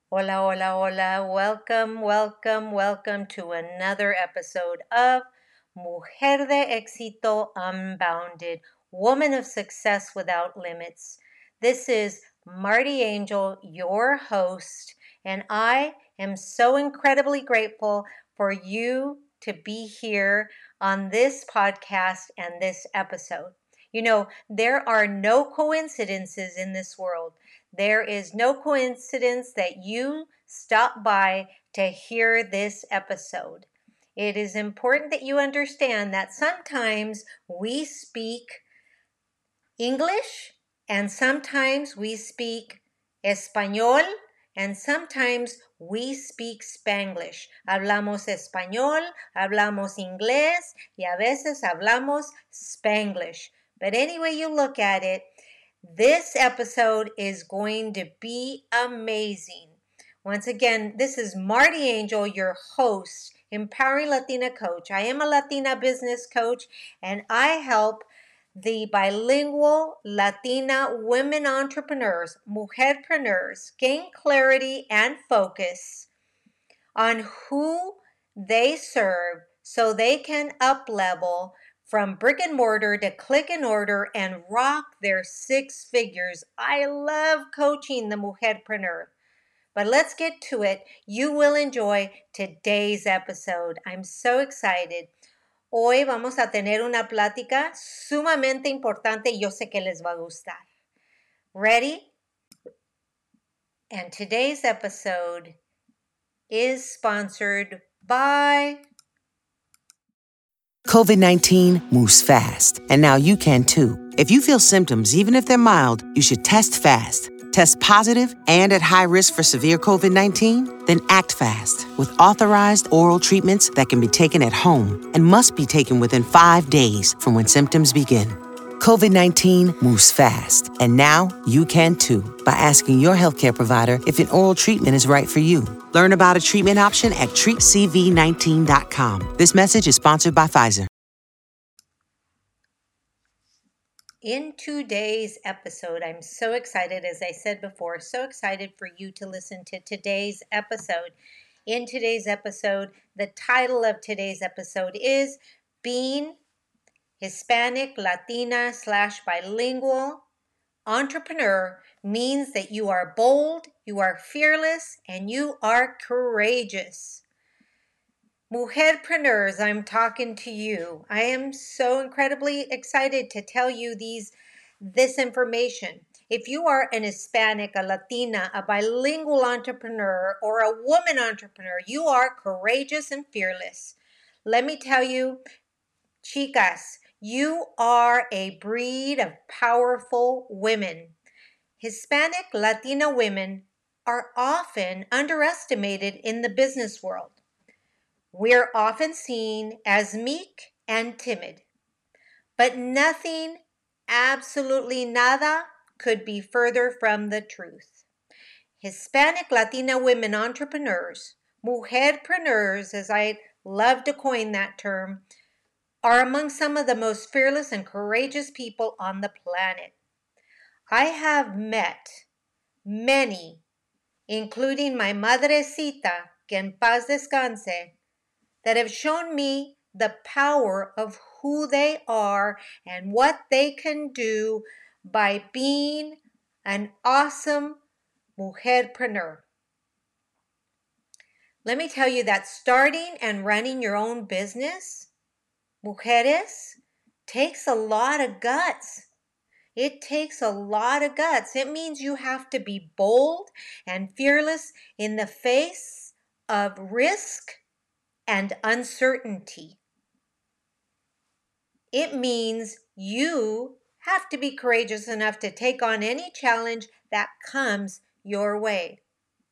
Hola, hola, hola. Welcome to another episode of Mujer de Éxito Unbounded, Woman of Success Without Limits. This is Marty Angel, your host, and I am so incredibly grateful for you to be here on this podcast and this episode. You know, there are no coincidences in this world. There is no coincidence that you stop by to hear this episode. It is important that you understand that sometimes we speak English and sometimes we speak Español and sometimes we speak Spanglish. Hablamos español, hablamos inglés y a veces hablamos Spanglish. But any way you look at it, this episode is going to be amazing. Once again, this is Marty Angel, your host, Empowering Latina Coach. I am a Latina business coach and I help the bilingual Latina women entrepreneurs, mujerpreneurs, gain clarity and focus on who they serve so they can up-level from brick and mortar to click and order and rock their six figures. I love coaching the mujerpreneur. But let's get to it. You will enjoy today's episode. I'm so excited. Hoy vamos a tener una plática sumamente importante y yo sé que les va a gustar. Ready? And today's episode is sponsored by COVID-19 moves fast, and now you can too. If you feel symptoms, even if they're mild, you should test fast. Test positive and at high risk for severe COVID-19? Then act fast with authorized oral treatments that can be taken at home and must be taken within 5 days from when symptoms begin. COVID-19 moves fast, and now you can too by asking your healthcare provider if an oral treatment is right for you. Learn about a treatment option at treatcv19.com. This message is sponsored by Pfizer. In today's episode, I'm so excited, as I said before, so excited for you to listen to today's episode. In today's episode, the title of today's episode is Being Hispanic, Latina / bilingual entrepreneur means that you are bold, you are fearless, and you are courageous. Mujerpreneurs, I'm talking to you. I am so incredibly excited to tell you this information. If you are an Hispanic, a Latina, a bilingual entrepreneur, or a woman entrepreneur, you are courageous and fearless. Let me tell you, chicas, you are a breed of powerful women. Hispanic, Latina women are often underestimated in the business world. We're often seen as meek and timid, but nothing, absolutely nada, could be further from the truth. Hispanic Latina women entrepreneurs, mujerpreneurs, as I love to coin that term, are among some of the most fearless and courageous people on the planet. I have met many, including my madrecita, que en paz descanse, that have shown me the power of who they are and what they can do by being an awesome mujerpreneur. Let me tell you that starting and running your own business, mujeres, takes a lot of guts. It takes a lot of guts. It means you have to be bold and fearless in the face of risk and uncertainty. It means you have to be courageous enough to take on any challenge that comes your way.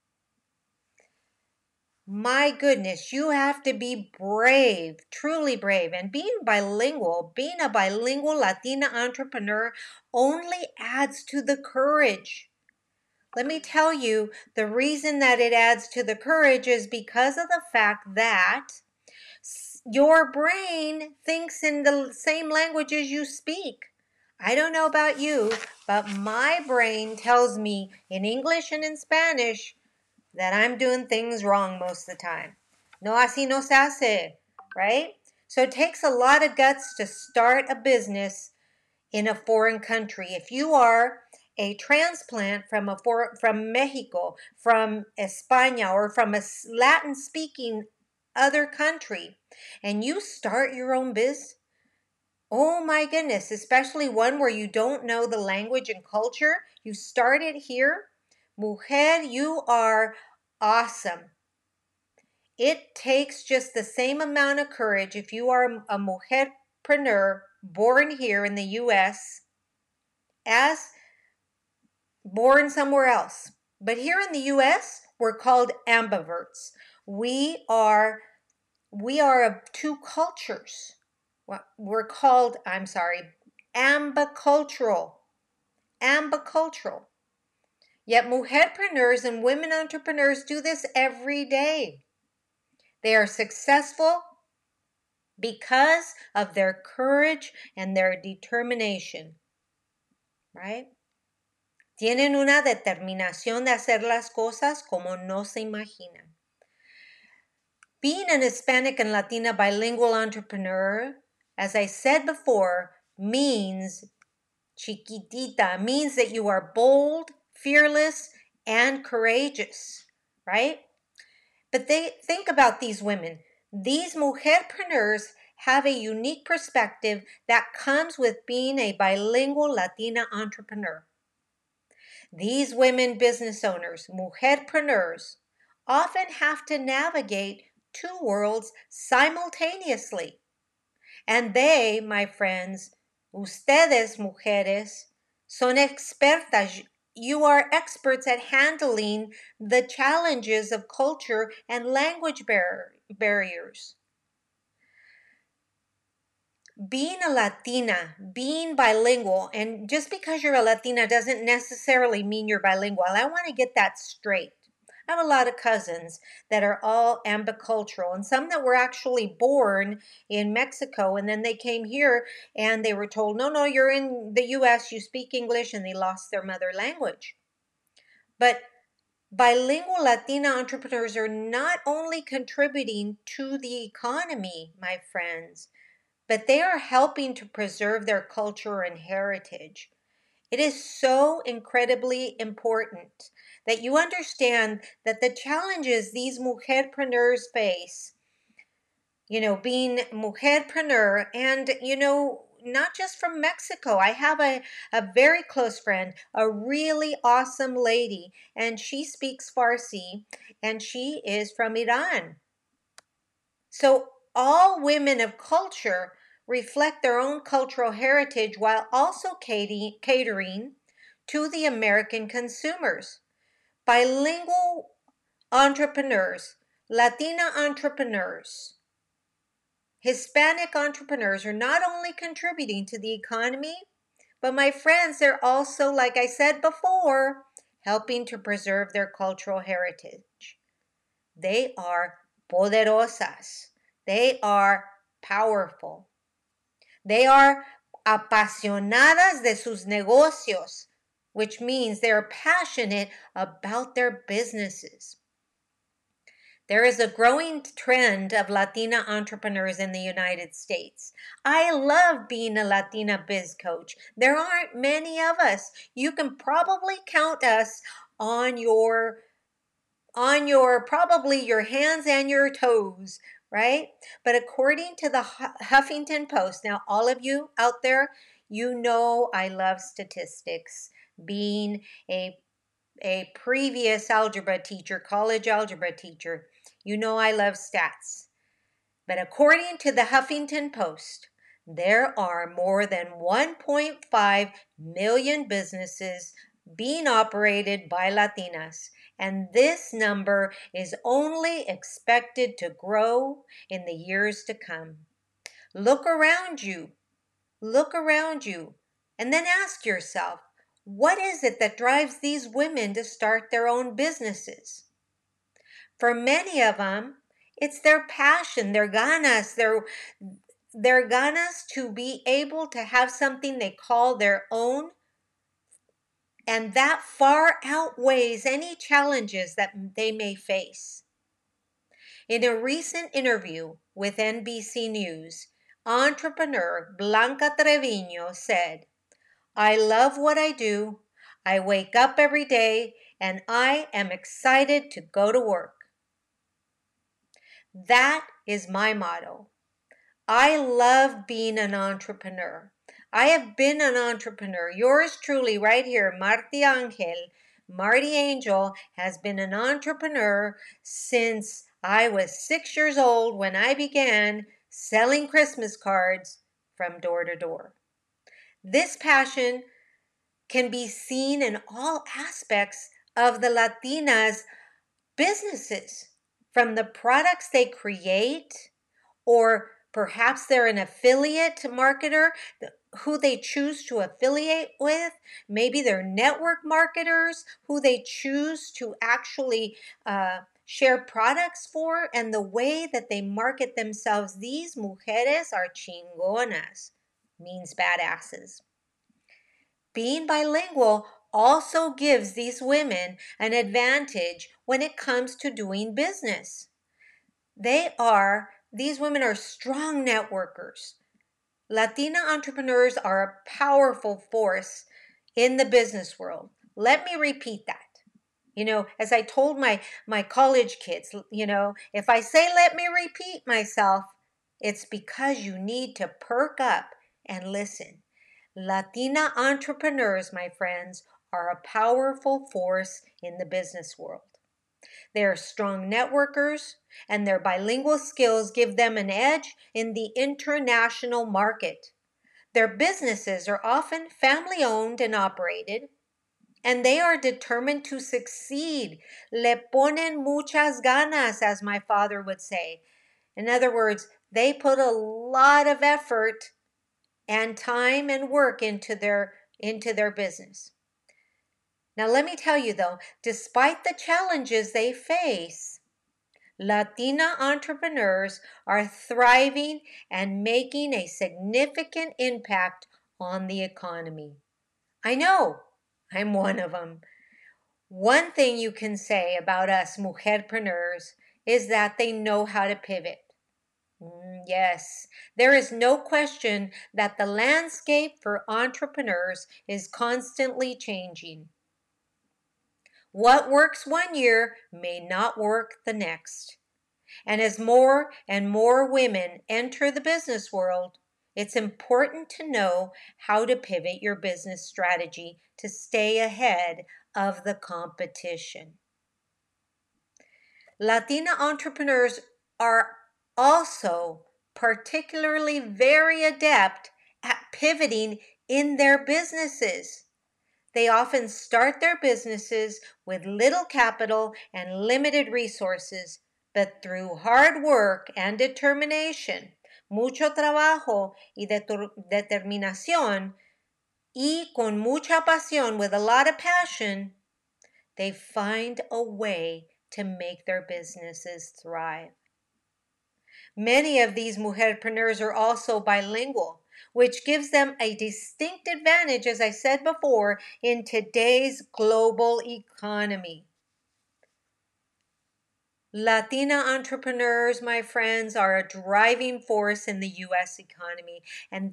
My goodness, you have to be brave, truly brave. And being a bilingual Latina entrepreneur only adds to the courage. Let me tell you, the reason that it adds to the courage is because of the fact that your brain thinks in the same languages you speak. I don't know about you, but my brain tells me in English and in Spanish that I'm doing things wrong most of the time. No, así no se hace, right? So it takes a lot of guts to start a business in a foreign country. If you are a transplant from Mexico, from España, or from a Latin-speaking other country, and you start your own business, oh my goodness, especially one where you don't know the language and culture, you started here, mujer, you are awesome. It takes just the same amount of courage if you are a mujerpreneur born here in the U.S. as born somewhere else. But here in the U.S., we're called ambiverts. We are of two cultures. We're called, ambicultural. Ambicultural. Yet mujerpreneurs and women entrepreneurs do this every day. They are successful because of their courage and their determination, right? Tienen una determinación de hacer las cosas como no se imaginan. Being an Hispanic and Latina bilingual entrepreneur, as I said before, means chiquitita, means that you are bold, fearless, and courageous, right? But think about these women. These mujerpreneurs have a unique perspective that comes with being a bilingual Latina entrepreneur. These women business owners, mujerpreneurs, often have to navigate two worlds simultaneously. And they, my friends, ustedes mujeres, son expertas. You are experts at handling the challenges of culture and language barriers. Being a Latina, being bilingual, and just because you're a Latina doesn't necessarily mean you're bilingual. I want to get that straight. I have a lot of cousins that are all ambicultural, and some that were actually born in Mexico, and then they came here and they were told, no, you're in the U.S., you speak English, and they lost their mother language. But bilingual Latina entrepreneurs are not only contributing to the economy, my friends, but they are helping to preserve their culture and heritage. It is so incredibly important that you understand that the challenges these mujerpreneurs face, being mujerpreneur, and, not just from Mexico. I have a very close friend, a really awesome lady, and she speaks Farsi, and she is from Iran. So all women of culture reflect their own cultural heritage while also catering to the American consumers. Bilingual entrepreneurs, Latina entrepreneurs, Hispanic entrepreneurs are not only contributing to the economy, but my friends, they're also, like I said before, helping to preserve their cultural heritage. They are poderosas. They are powerful. They are apasionadas de sus negocios, which means they're passionate about their businesses. There is a growing trend of Latina entrepreneurs in the United States. I love being a Latina biz coach. There aren't many of us. You can probably count us on your probably your hands and your toes, right? But according to the Huffington Post, now all of you out there, you know I love statistics. Being a previous algebra teacher, college algebra teacher, you know I love stats. But according to the Huffington Post, there are more than 1.5 million businesses being operated by Latinas, and this number is only expected to grow in the years to come. Look around you, and then ask yourself, what is it that drives these women to start their own businesses? For many of them, it's their passion, their ganas, their ganas to be able to have something they call their own and that far outweighs any challenges that they may face. In a recent interview with NBC News, entrepreneur Blanca Treviño said, "I love what I do. I wake up every day and I am excited to go to work." That is my motto. I love being an entrepreneur. I have been an entrepreneur. Yours truly, right here, Marty Angel, has been an entrepreneur since I was 6 years old when I began selling Christmas cards from door to door. This passion can be seen in all aspects of the Latinas' businesses, from the products they create, or perhaps they're an affiliate marketer who they choose to affiliate with. Maybe they're network marketers who they choose to actually share products for, and the way that they market themselves. These mujeres are chingonas, means badasses. Being bilingual also gives these women an advantage when it comes to doing business. These women are strong networkers. Latina entrepreneurs are a powerful force in the business world. Let me repeat that. As I told my college kids, if I say let me repeat myself, it's because you need to perk up and listen. Latina entrepreneurs, my friends, are a powerful force in the business world. They are strong networkers, and their bilingual skills give them an edge in the international market. Their businesses are often family-owned and operated, and they are determined to succeed. Le ponen muchas ganas, as my father would say. In other words, they put a lot of effort and time and work into their business. Now, let me tell you though, despite the challenges they face, Latina entrepreneurs are thriving and making a significant impact on the economy. I know, I'm one of them. One thing you can say about us mujerpreneurs is that they know how to pivot. Yes, there is no question that the landscape for entrepreneurs is constantly changing. What works one year may not work the next. And as more and more women enter the business world, it's important to know how to pivot your business strategy to stay ahead of the competition. Latina entrepreneurs are also particularly very adept at pivoting in their businesses. They often start their businesses with little capital and limited resources, but through hard work and determination, mucho trabajo y determinación, y con mucha pasión, with a lot of passion, they find a way to make their businesses thrive. Many of these mujerpreneurs are also bilingual, which gives them a distinct advantage, as I said before, in today's global economy. Latina entrepreneurs, my friends, are a driving force in the U.S. economy, and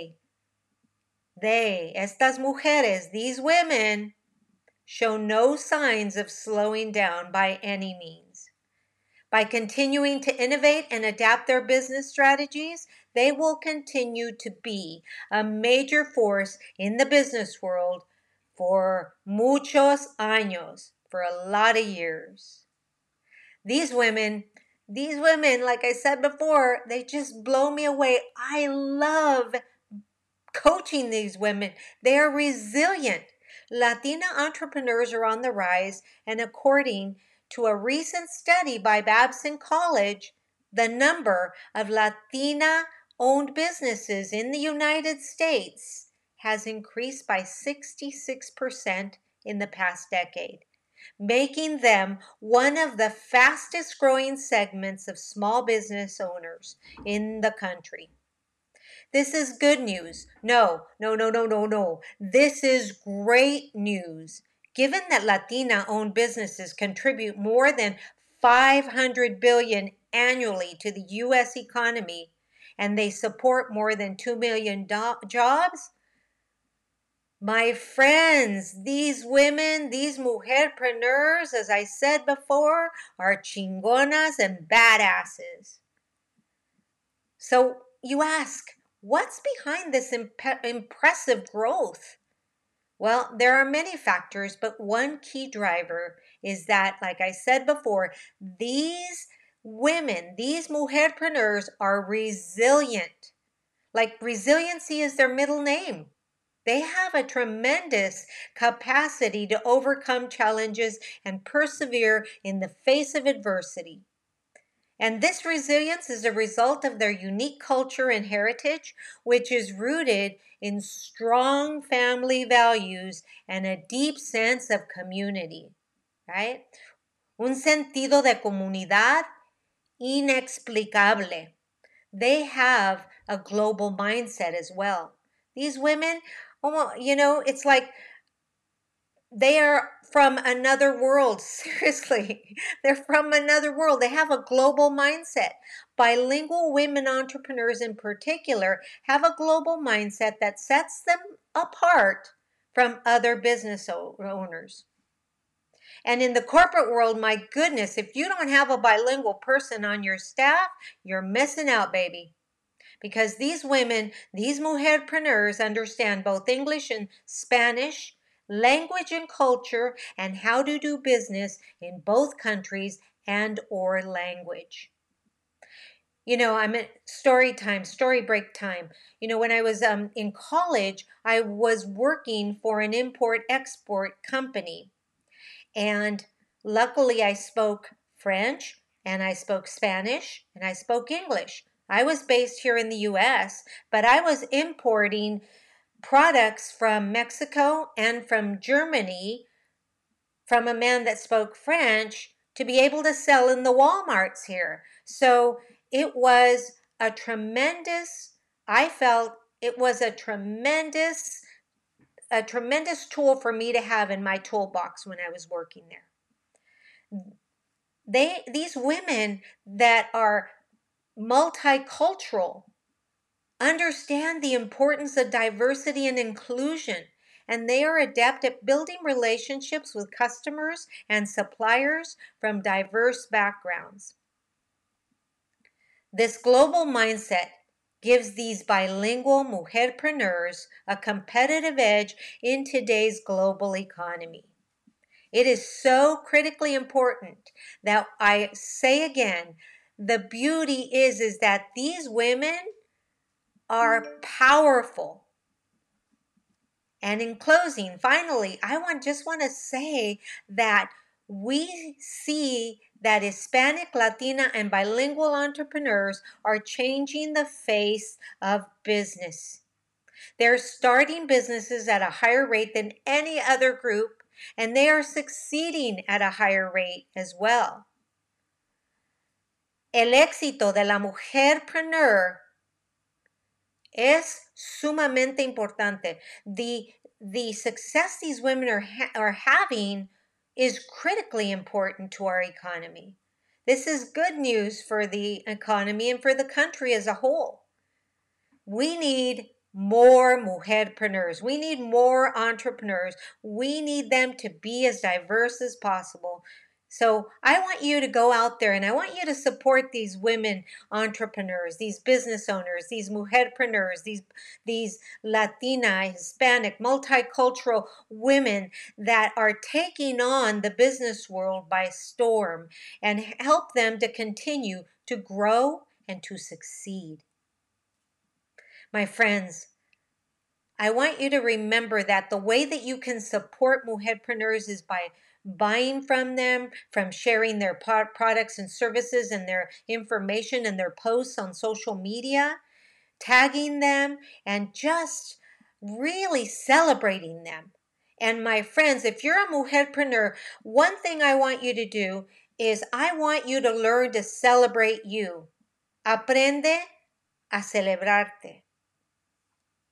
estas mujeres, these women, show no signs of slowing down by any means. By continuing to innovate and adapt their business strategies, they will continue to be a major force in the business world for muchos años, for a lot of years. These women, like I said before, they just blow me away. I love coaching these women. They are resilient. Latina entrepreneurs are on the rise, and according to a recent study by Babson College, the number of Latina-owned businesses in the United States has increased by 66% in the past decade, making them one of the fastest growing segments of small business owners in the country. This is good news. No, no, no, no, no, no. This is great news. Given that Latina-owned businesses contribute more than 500 billion annually to the US economy and they support more than 2 million jobs, my friends, these women, these mujerpreneurs, as I said before, are chingonas and badasses. So you ask, what's behind this impressive growth? Well, there are many factors, but one key driver is that, like I said before, these women, these mujerpreneurs are resilient. Like resiliency is their middle name. They have a tremendous capacity to overcome challenges and persevere in the face of adversity. And this resilience is a result of their unique culture and heritage, which is rooted in strong family values and a deep sense of community, right? Un sentido de comunidad inexplicable. They have a global mindset as well. These women, it's like they are from another world. Seriously, they're from another world. They have a global mindset. Bilingual women entrepreneurs in particular have a global mindset that sets them apart from other business owners. And in the corporate world, my goodness, if you don't have a bilingual person on your staff, you're missing out, baby. Because these women, these mujerpreneurs understand both English and Spanish, language and culture, and how to do business in both countries and or language. I'm at story break time. When I was in college, I was working for an import-export company. And luckily I spoke French and I spoke Spanish and I spoke English. I was based here in the US, but I was importing products from Mexico and from Germany from a man that spoke French to be able to sell in the Walmarts here. So it was I felt it was a tremendous tool for me to have in my toolbox when I was working there. These women that are multicultural understand the importance of diversity and inclusion, and they are adept at building relationships with customers and suppliers from diverse backgrounds. This global mindset gives these bilingual mujerpreneurs a competitive edge in today's global economy. It is so critically important that I say again, the beauty is that these women are powerful. And in closing, finally, I just want to say that we see that Hispanic, Latina, and bilingual entrepreneurs are changing the face of business. They're starting businesses at a higher rate than any other group, and they are succeeding at a higher rate as well. El éxito de la mujerpreneur es sumamente importante. The success these women are having is critically important to our economy. This is good news for the economy and for the country as a whole. We need more mujerpreneurs. We need more entrepreneurs. We need them to be as diverse as possible. So I want you to go out there and I want you to support these women entrepreneurs, these business owners, these mujerpreneurs, these Latina, Hispanic, multicultural women that are taking on the business world by storm, and help them to continue to grow and to succeed. My friends, I want you to remember that the way that you can support mujerpreneurs is by buying from them, from sharing their products and services and their information and their posts on social media, tagging them, and just really celebrating them. And my friends, if you're a mujerpreneur, one thing I want you to do is I want you to learn to celebrate you. Aprende a celebrarte.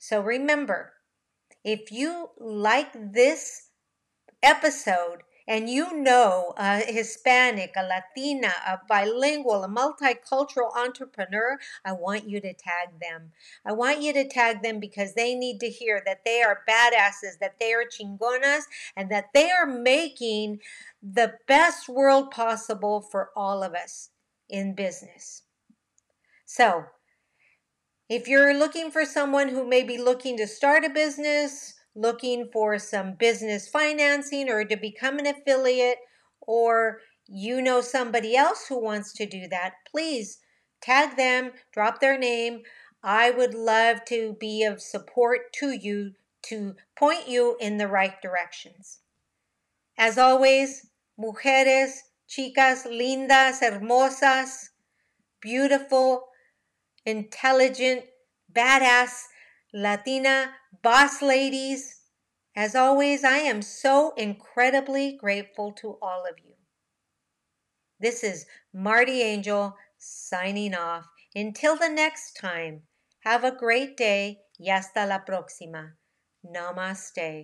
So remember, if you like this episode and you know a Hispanic, a Latina, a bilingual, a multicultural entrepreneur, I want you to tag them. I want you to tag them because they need to hear that they are badasses, that they are chingonas, and that they are making the best world possible for all of us in business. So, if you're looking for someone who may be looking to start a business, looking for some business financing or to become an affiliate, or you know somebody else who wants to do that, please tag them, drop their name. I would love to be of support to you to point you in the right directions. As always, mujeres, chicas lindas, hermosas, beautiful, intelligent, badass, Latina boss ladies. As always, I am so incredibly grateful to all of you. This is Marty Angel signing off. Until the next time, have a great day y hasta la próxima. Namaste.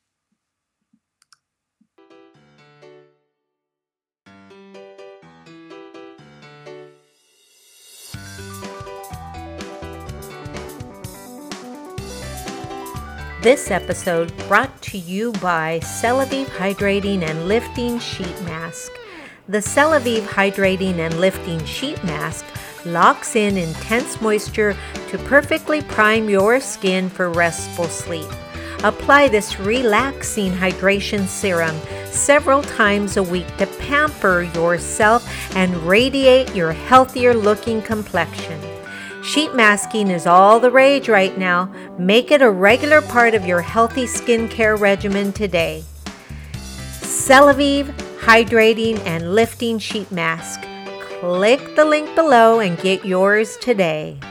This episode brought to you by Celavive Hydrating and Lifting Sheet Mask. The Celavive Hydrating and Lifting Sheet Mask locks in intense moisture to perfectly prime your skin for restful sleep. Apply this relaxing hydration serum several times a week to pamper yourself and radiate your healthier looking complexion. Sheet masking is all the rage right now. Make it a regular part of your healthy skincare regimen today. Celavive Hydrating and Lifting Sheet Mask. Click the link below and get yours today.